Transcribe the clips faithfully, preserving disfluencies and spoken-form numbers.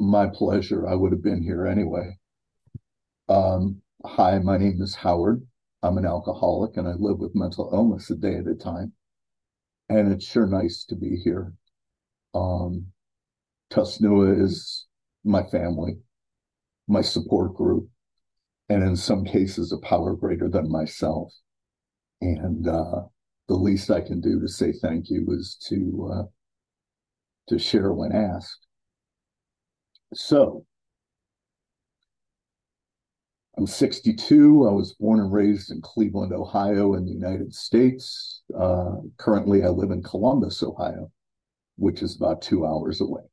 My pleasure. I would have been here anyway. Um, hi, my name is Howard. I'm an alcoholic and I live with mental illness a day at a time. And it's sure nice to be here. Um, Tusnua is my family, my support group, and in some cases, a power greater than myself. And uh, the least I can do to say thank you is to uh, to share when asked. So, I'm sixty-two. I was born and raised in Cleveland, Ohio, in the United States. Uh, currently, I live in Columbus, Ohio, which is about two hours away.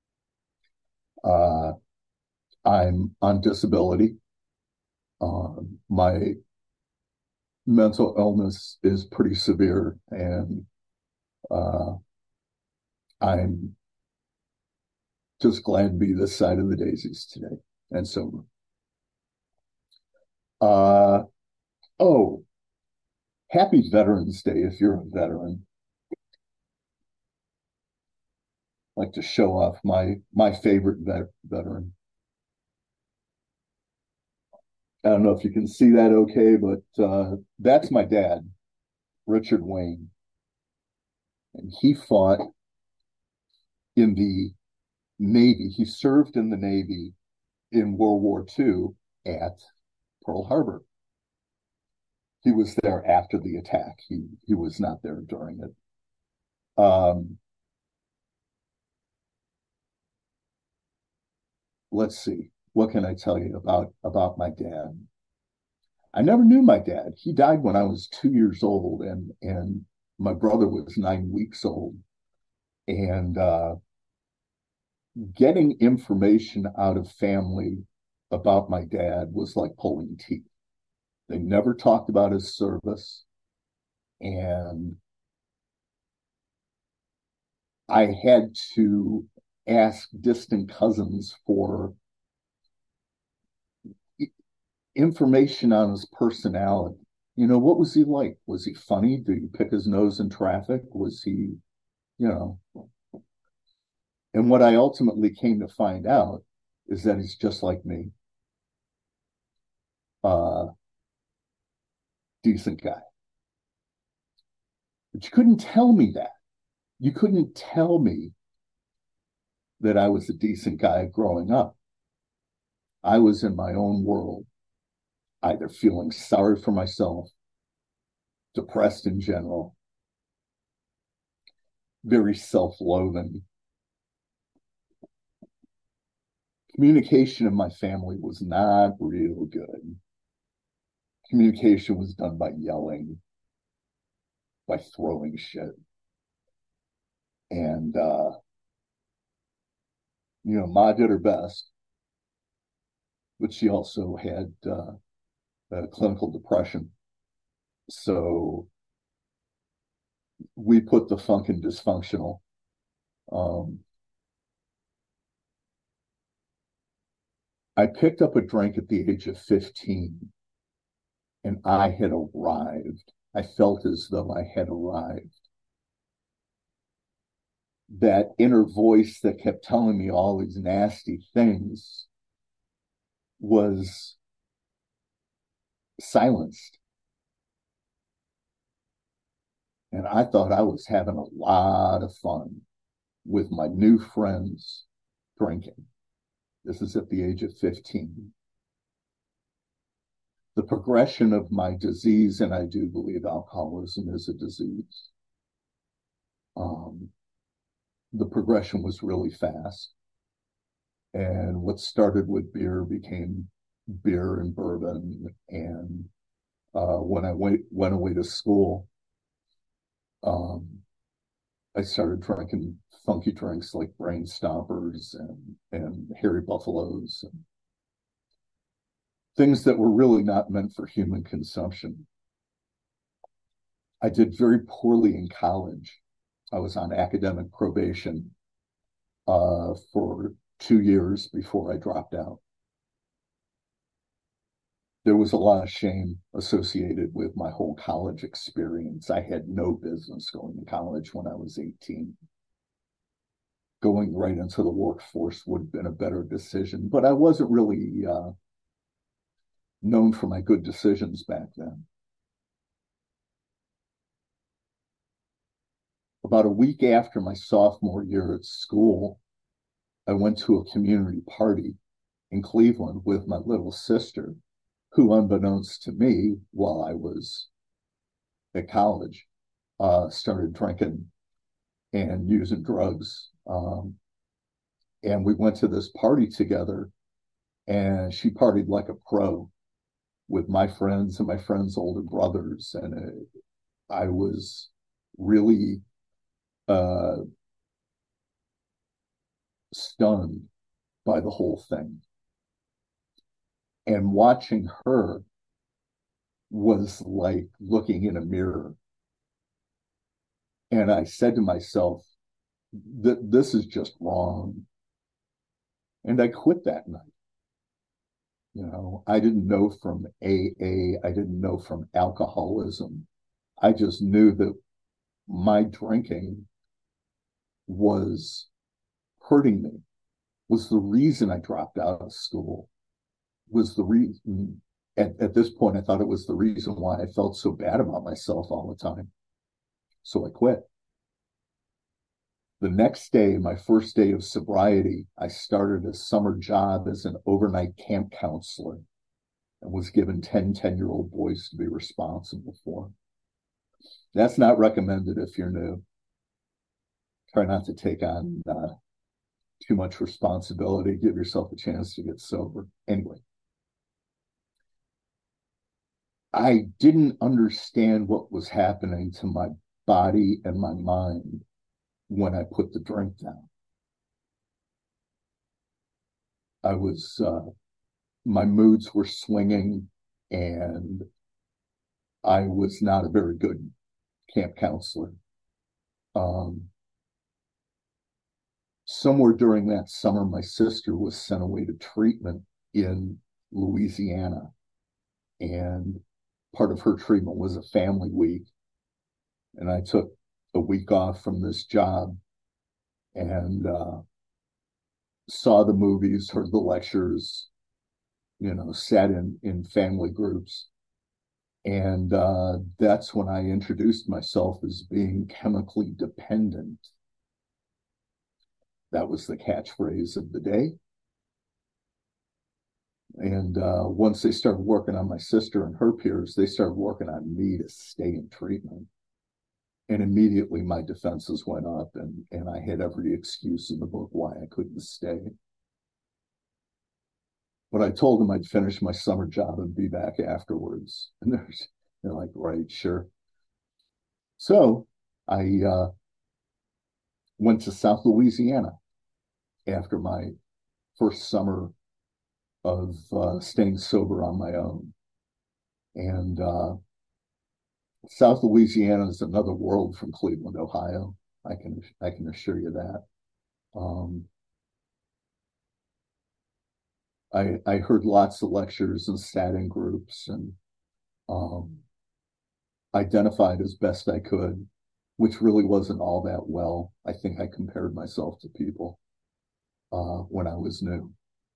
Uh, I'm on disability. Uh, my mental illness is pretty severe, and uh, I'm just glad to be this side of the daisies today and sober. Uh, oh, happy Veterans Day if you're a veteran. I like to show off my my favorite vet, veteran. I don't know if you can see that okay, but uh, that's my dad, Richard Wayne. And he fought in the Navy. He served in the Navy in World War Two at Pearl Harbor. He was there after the attack. He he was not there during it. Um, let's see. What can I tell you about about my dad? I never knew my dad. He died when I was two years old, and and my brother was nine weeks old. And uh, getting information out of family about my dad was like pulling teeth. They never talked about his service. And I had to ask distant cousins for information on his personality. You know, what was he like? Was he funny? Did he pick his nose in traffic? Was he, you know? And what I ultimately came to find out is that he's just like me. Uh, decent guy. But you couldn't tell me that. You couldn't tell me that I was a decent guy growing up. I was in my own world, either feeling sorry for myself, depressed in general, very self loathing. Communication in my family was not real good. Communication was done by yelling, by throwing shit. And, uh, you know, Ma did her best, but she also had uh, uh, clinical depression. So we put the funk in dysfunctional. Um, I picked up a drink at the age of fifteen and I had arrived. I felt as though I had arrived. That inner voice that kept telling me all these nasty things was silenced. And I thought I was having a lot of fun with my new friends drinking. This is at the age of fifteen. The progression of my disease, and I do believe alcoholism is a disease, um, the progression was really fast. And what started with beer became beer and bourbon. And uh, when I went, went away to school, um, I started drinking funky drinks like Brain Stompers and, and Hairy Buffaloes, and things that were really not meant for human consumption. I did very poorly in college. I was on academic probation uh, for two years before I dropped out. There was a lot of shame associated with my whole college experience. I had no business going to college when I was eighteen. going right into the workforce would have been a better decision. But I wasn't really uh, known for my good decisions back then. About a week after my sophomore year at school, I went to a community party in Cleveland with my little sister, who, unbeknownst to me, while I was at college, uh, started drinking and using drugs. Um, and we went to this party together, and she partied like a pro with my friends and my friends' older brothers. And it, I was really uh, stunned by the whole thing. And watching her was like looking in a mirror. And I said to myself, this is just wrong. And I quit that night. You know, I didn't know from A A, I didn't know from alcoholism. I just knew that my drinking was hurting me, was the reason I dropped out of school, was the reason, at, at this point, I thought it was the reason why I felt so bad about myself all the time. So I quit. The next day, my first day of sobriety, I started a summer job as an overnight camp counselor and was given ten ten-year-old boys to be responsible for. That's not recommended if you're new. Try not to take on uh, too much responsibility. Give yourself a chance to get sober. Anyway, I didn't understand what was happening to my body and my mind when I put the drink down. I was, uh, my moods were swinging, and I was not a very good camp counselor. Um, somewhere during that summer, my sister was sent away to treatment in Louisiana, and part of her treatment was a family week. And I took a week off from this job and uh, saw the movies, heard the lectures, you know, sat in, in family groups. And uh, that's when I introduced myself as being chemically dependent. That was the catchphrase of the day. And uh, once they started working on my sister and her peers, they started working on me to stay in treatment. And immediately my defenses went up, and, and I had every excuse in the book why I couldn't stay. But I told them I'd finish my summer job and be back afterwards. And they're, they're like, right, sure. So I uh, went to South Louisiana after my first summer of uh, staying sober on my own. And uh, South Louisiana is another world from Cleveland, Ohio. I can I can assure you that. Um, I I heard lots of lectures and sat in groups and um, identified as best I could, which really wasn't all that well. I think I compared myself to people uh, when I was new.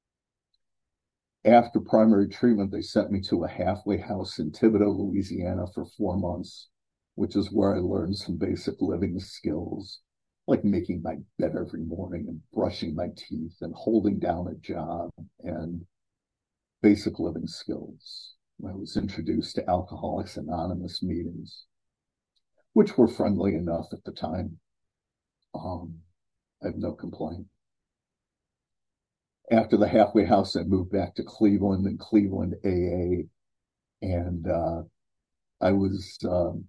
After primary treatment, they sent me to a halfway house in Thibodaux, Louisiana for four months, which is where I learned some basic living skills, like making my bed every morning and brushing my teeth and holding down a job and basic living skills. I was introduced to Alcoholics Anonymous meetings, which were friendly enough at the time. Um, I have no complaint. After the halfway house, I moved back to Cleveland and Cleveland A A, and uh, I was um,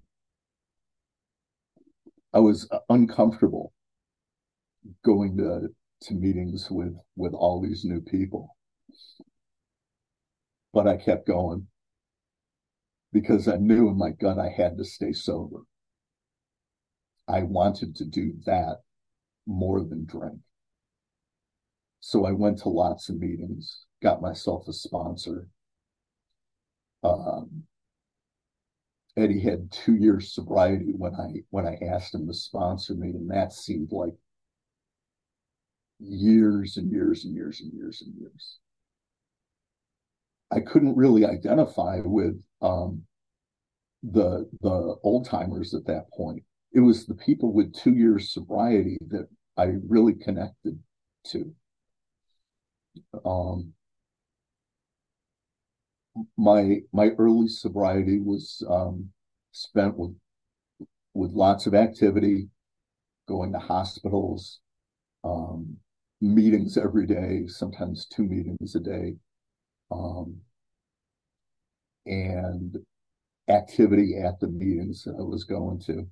I was uncomfortable going to to meetings with with all these new people, but I kept going because I knew in my gut I had to stay sober. I wanted to do that more than drink. So I went to lots of meetings, got myself a sponsor. Um, Eddie had two years sobriety when I when I asked him to sponsor me, and that seemed like years and years and years and years and years. I couldn't really identify with um, the the old timers at that point. It was the people with two years sobriety that I really connected to. Um, my my early sobriety was um, spent with with lots of activity, going to hospitals, um, meetings every day, sometimes two meetings a day, um, and activity at the meetings that I was going to.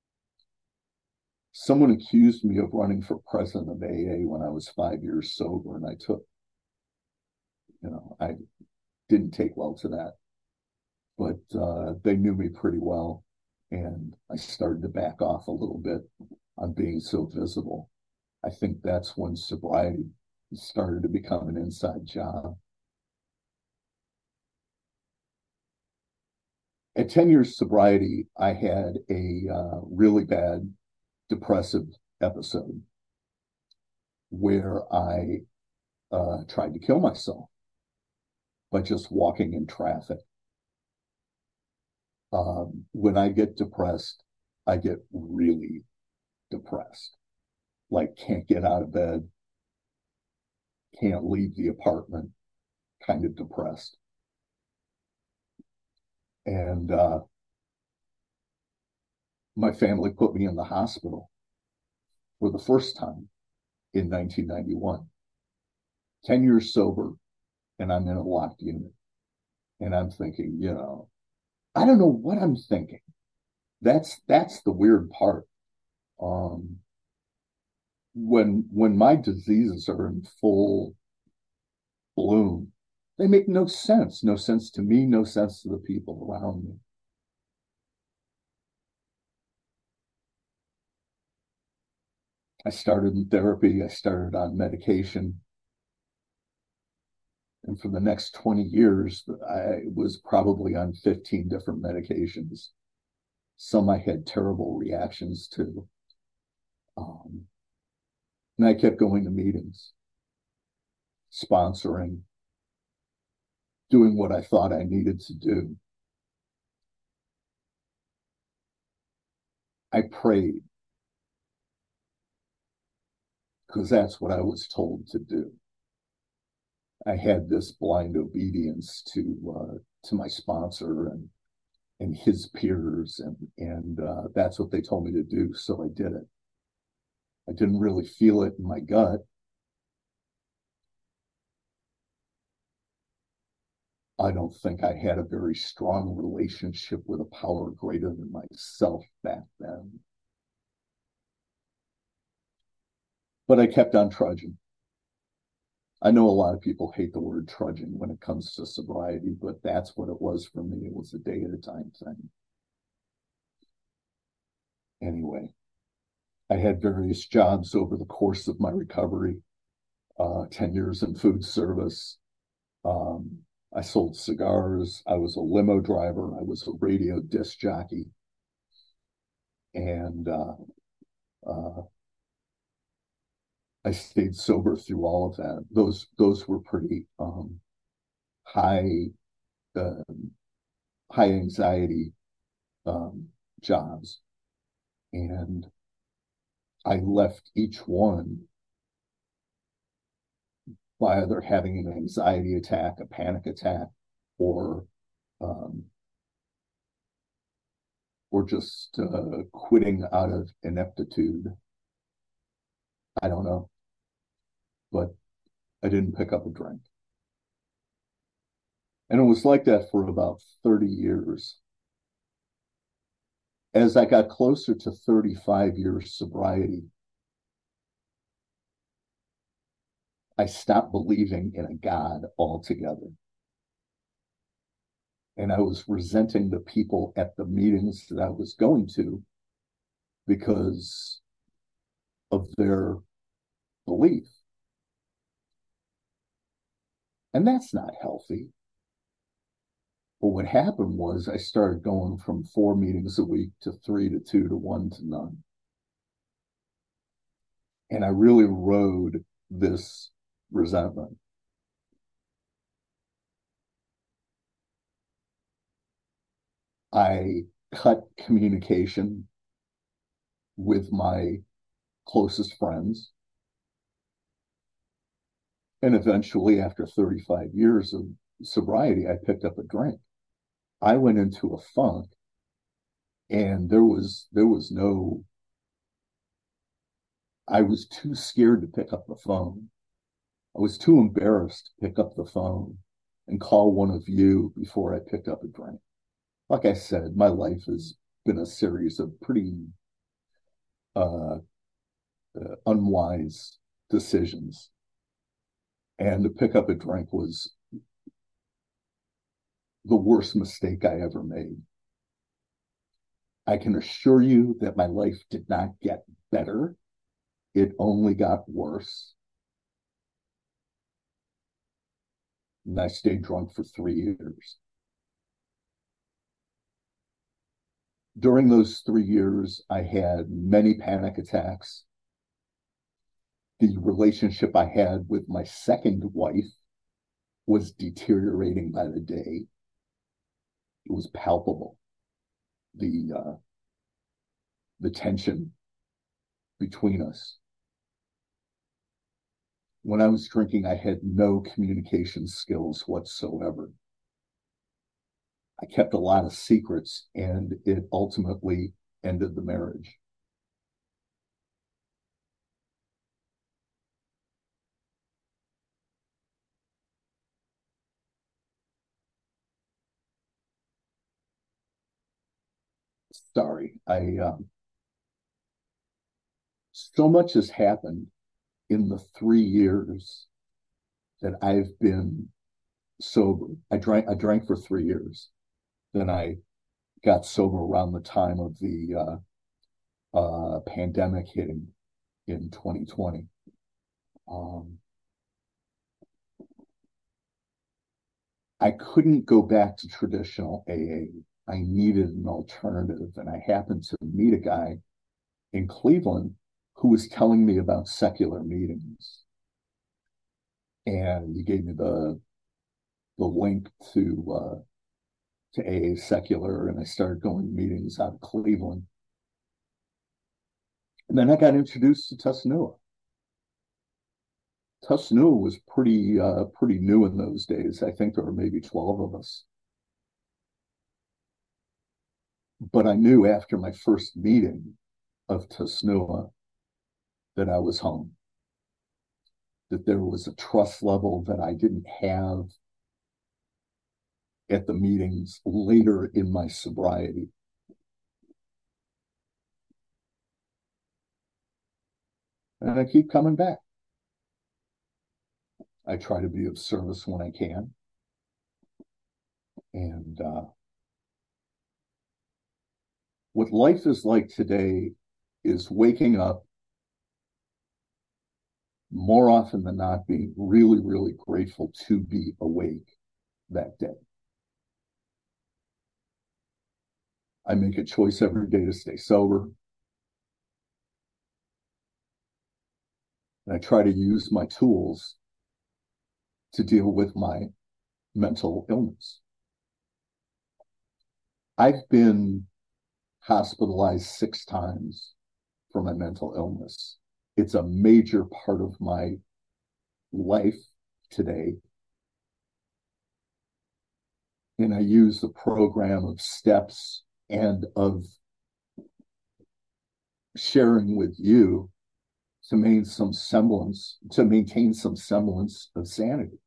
Someone accused me of running for president of A A when I was five years sober, and I took, you know, I didn't take well to that, but uh, they knew me pretty well, and I started to back off a little bit on being so visible. I think that's when sobriety started to become an inside job. At ten years sobriety, I had a uh, really bad depressive episode where I uh, tried to kill myself by just walking in traffic. Um, when I get depressed, I get really depressed, like can't get out of bed, can't leave the apartment, kind of depressed. And uh, my family put me in the hospital for the first time in nineteen ninety-one. ten years sober, and I'm in a locked unit. And I'm thinking, you know, I don't know what I'm thinking. That's that's the weird part. Um, when when my diseases are in full bloom, they make no sense. No sense to me, no sense to the people around me. I started in therapy, I started on medication. And for the next twenty years, I was probably on fifteen different medications. Some I had terrible reactions to. Um, and I kept going to meetings, sponsoring, doing what I thought I needed to do. I prayed because that's what I was told to do. I had this blind obedience to uh, to my sponsor and and his peers, and and uh, that's what they told me to do. So I did it. I didn't really feel it in my gut. I don't think I had a very strong relationship with a power greater than myself back then. But I kept on trudging. I know a lot of people hate the word trudging when it comes to sobriety, but that's what it was for me. It was a day at a time thing. Anyway, I had various jobs over the course of my recovery, uh, ten years in food service. Um, I sold cigars. I was a limo driver. I was a radio disc jockey. And uh, uh, I stayed sober through all of that. Those those were pretty um, high uh, high anxiety um, jobs, and I left each one by either having an anxiety attack, a panic attack, or um, or just uh, quitting out of ineptitude. I don't know, but I didn't pick up a drink. And it was like that for about thirty years. As I got closer to thirty-five years sobriety, I stopped believing in a God altogether. And I was resenting the people at the meetings that I was going to because of their belief. And that's not healthy. But what happened was I started going from four meetings a week to three to two to one to none. And I really rode this resentment. I cut communication with my closest friends. And eventually, after thirty-five years of sobriety, I picked up a drink. I went into a funk, and there was there was no, I was too scared to pick up the phone. I was too embarrassed to pick up the phone and call one of you before I picked up a drink. Like I said, my life has been a series of pretty uh, uh, unwise decisions. And to pick up a drink was the worst mistake I ever made. I can assure you that my life did not get better. It only got worse. And I stayed drunk for three years. During those three years, I had many panic attacks. The relationship I had with my second wife was deteriorating by the day. It was palpable. The uh, the tension between us. When I was drinking, I had no communication skills whatsoever. I kept a lot of secrets, and it ultimately ended the marriage. Sorry, I um, so much has happened in the three years that I've been sober. I drank I drank for three years. Then I got sober around the time of the uh, uh, pandemic hitting in twenty twenty. Um, I couldn't go back to traditional A A. I needed an alternative, and I happened to meet a guy in Cleveland who was telling me about secular meetings, and he gave me the the link to uh, to A A Secular, and I started going to meetings out of Cleveland. And then I got introduced to Tusnua. Tusnua was pretty uh, pretty new in those days. I think there were maybe twelve of us. But I knew after my first meeting of Tusnua that I was home, that there was a trust level that I didn't have at the meetings later in my sobriety. And I keep coming back. I try to be of service when I can. And uh, what life is like today is waking up more often than not, being really, really grateful to be awake that day. I make a choice every day to stay sober. And I try to use my tools to deal with my mental illness. I've been hospitalized six times for my mental illness. It's a major part of my life today. And I use the program of steps and of sharing with you to maintain some semblance, to maintain some semblance of sanity.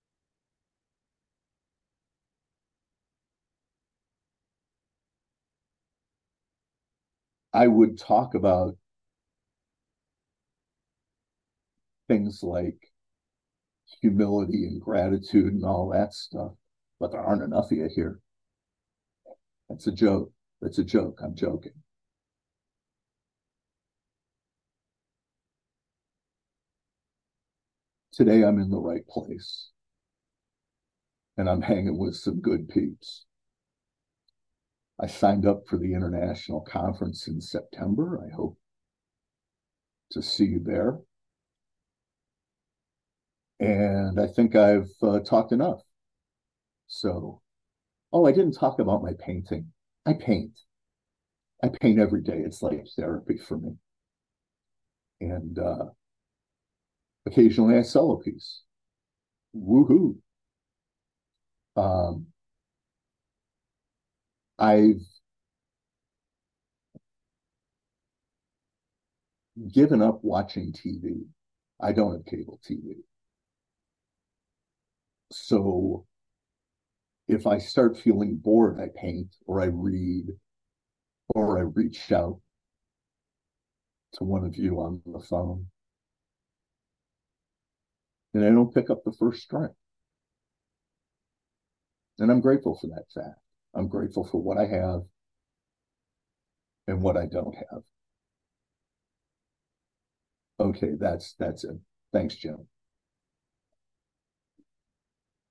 I would talk about things like humility and gratitude and all that stuff, but there aren't enough of you here. That's a joke. That's a joke. I'm joking. Today I'm in the right place and I'm hanging with some good peeps. I signed up for the international conference in September. I hope to see you there. And I think I've uh, talked enough. So, oh, I didn't talk about my painting. I paint. I paint every day. It's like therapy for me. And uh, occasionally I sell a piece. Woohoo. Um, I've given up watching T V. I don't have cable T V. So if I start feeling bored, I paint or I read or I reach out to one of you on the phone and I don't pick up the first string. And I'm grateful for that fact. I'm grateful for what I have and what I don't have. Okay, that's that's it. Thanks, Jim.